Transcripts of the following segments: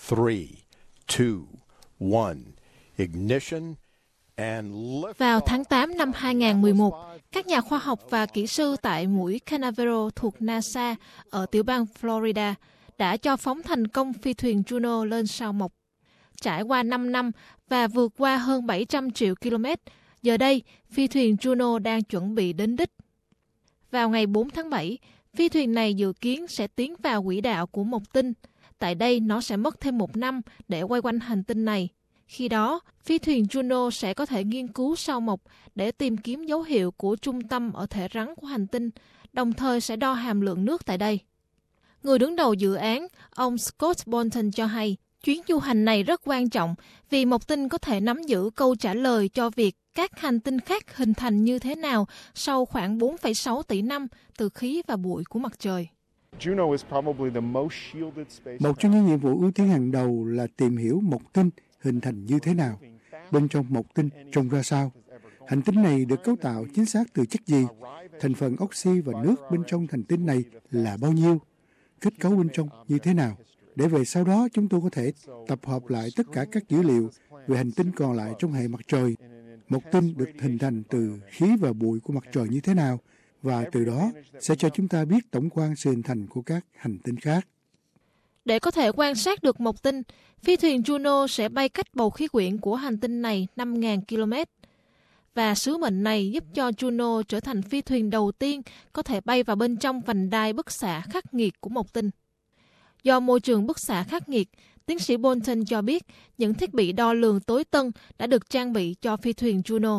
3, 2, 1, ignition and lift. Vào tháng 8 năm 2011, các nhà khoa học và kỹ sư tại mũi Canaveral thuộc NASA ở tiểu bang Florida đã cho phóng thành công phi thuyền Juno lên sao Mộc. Trải qua 5 năm và vượt qua hơn 700 triệu km, giờ đây phi thuyền Juno đang chuẩn bị đến đích. Vào ngày 4 tháng 7, phi thuyền này dự kiến sẽ tiến vào quỹ đạo của Mộc Tinh. Tại đây, nó sẽ mất thêm 1 năm để quay quanh hành tinh này. Khi đó, phi thuyền Juno sẽ có thể nghiên cứu sao Mộc để tìm kiếm dấu hiệu của trung tâm ở thể rắn của hành tinh, đồng thời sẽ đo hàm lượng nước tại đây. Người đứng đầu dự án, ông Scott Bolton cho hay, chuyến du hành này rất quan trọng vì Mộc Tinh có thể nắm giữ câu trả lời cho việc các hành tinh khác hình thành như thế nào sau khoảng 4,6 tỷ năm từ khí và bụi của mặt trời. Một trong những nhiệm vụ ưu tiên hàng đầu là tìm hiểu Mộc Tinh hình thành như thế nào, bên trong Mộc Tinh trông ra sao. Hành tinh này được cấu tạo chính xác từ chất gì, thành phần oxy và nước bên trong hành tinh này là bao nhiêu, kết cấu bên trong như thế nào, để về sau đó chúng tôi có thể tập hợp lại tất cả các dữ liệu về hành tinh còn lại trong hệ mặt trời. Mộc Tinh được hình thành từ khí và bụi của mặt trời như thế nào, và từ đó sẽ cho chúng ta biết tổng quan sự hình thành của các hành tinh khác. Để có thể quan sát được Mộc Tinh, phi thuyền Juno sẽ bay cách bầu khí quyển của hành tinh này 5.000 km. Và sứ mệnh này giúp cho Juno trở thành phi thuyền đầu tiên có thể bay vào bên trong vành đai bức xạ khắc nghiệt của Mộc Tinh. Do môi trường bức xạ khắc nghiệt, tiến sĩ Bolton cho biết những thiết bị đo lường tối tân đã được trang bị cho phi thuyền Juno.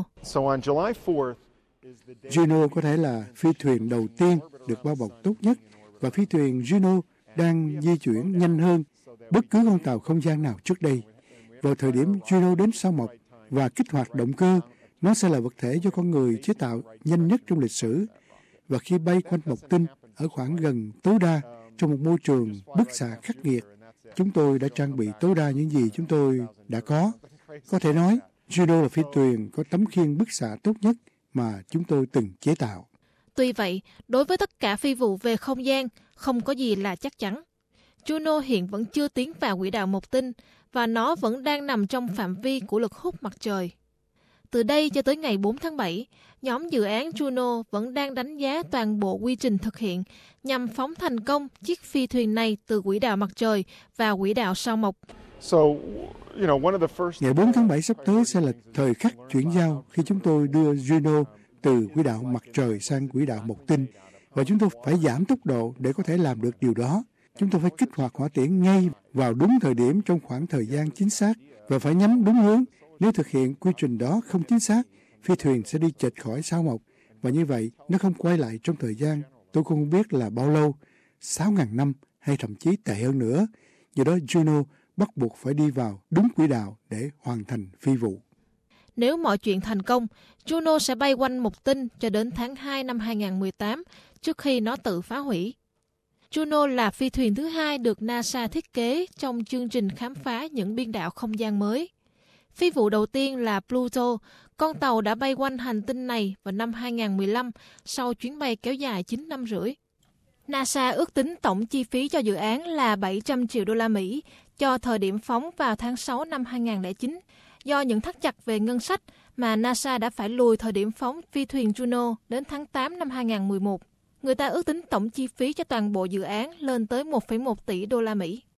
Juno có thể là phi thuyền đầu tiên được bao bọc tốt nhất, và phi thuyền Juno đang di chuyển nhanh hơn bất cứ con tàu không gian nào trước đây. Vào thời điểm Juno đến sao Mộc và kích hoạt động cơ, nó sẽ là vật thể do con người chế tạo nhanh nhất trong lịch sử. Và khi bay quanh Mộc Tinh ở khoảng gần tối đa trong một môi trường bức xạ khắc nghiệt, chúng tôi đã trang bị tối đa những gì chúng tôi đã có. Có thể nói, Juno là phi thuyền có tấm khiên bức xạ tốt nhất mà chúng tôi từng chế tạo. Tuy vậy, đối với tất cả phi vụ về không gian, không có gì là chắc chắn. Juno hiện vẫn chưa tiến vào quỹ đạo Mộc Tinh và nó vẫn đang nằm trong phạm vi của lực hút mặt trời. Từ đây cho tới ngày 4 tháng 7, nhóm dự án Juno vẫn đang đánh giá toàn bộ quy trình thực hiện nhằm phóng thành công chiếc phi thuyền này từ quỹ đạo mặt trời vào quỹ đạo sao Mộc. Ngày 4 tháng 7 sắp tới sẽ là thời khắc chuyển giao khi chúng tôi đưa Juno từ quỹ đạo mặt trời sang quỹ đạo Mộc Tinh, và chúng tôi phải giảm tốc độ để có thể làm được điều đó. Chúng tôi phải kích hoạt hỏa tiễn ngay vào đúng thời điểm trong khoảng thời gian chính xác và phải nhắm đúng hướng. Nếu thực hiện quy trình đó không chính xác, phi thuyền sẽ đi chệch khỏi sao Mộc, và như vậy nó không quay lại trong thời gian tôi cũng không biết là bao lâu, 6.000 năm hay thậm chí tệ hơn nữa. Do đó Juno bắt buộc phải đi vào đúng quỹ đạo để hoàn thành phi vụ. Nếu mọi chuyện thành công, Juno sẽ bay quanh Mộc Tinh cho đến tháng 2 năm 2018 trước khi nó tự phá hủy. Juno là phi thuyền thứ hai được NASA thiết kế trong chương trình khám phá những biên đạo không gian mới. Phi vụ đầu tiên là Pluto, con tàu đã bay quanh hành tinh này vào năm 2015 sau chuyến bay kéo dài 9 năm rưỡi. NASA ước tính tổng chi phí cho dự án là 700 triệu đô la Mỹ cho thời điểm phóng vào tháng 6 năm 2009. Do những thắt chặt về ngân sách mà NASA đã phải lùi thời điểm phóng phi thuyền Juno đến tháng 8 năm 2011. Người ta ước tính tổng chi phí cho toàn bộ dự án lên tới 1,1 tỷ đô la Mỹ.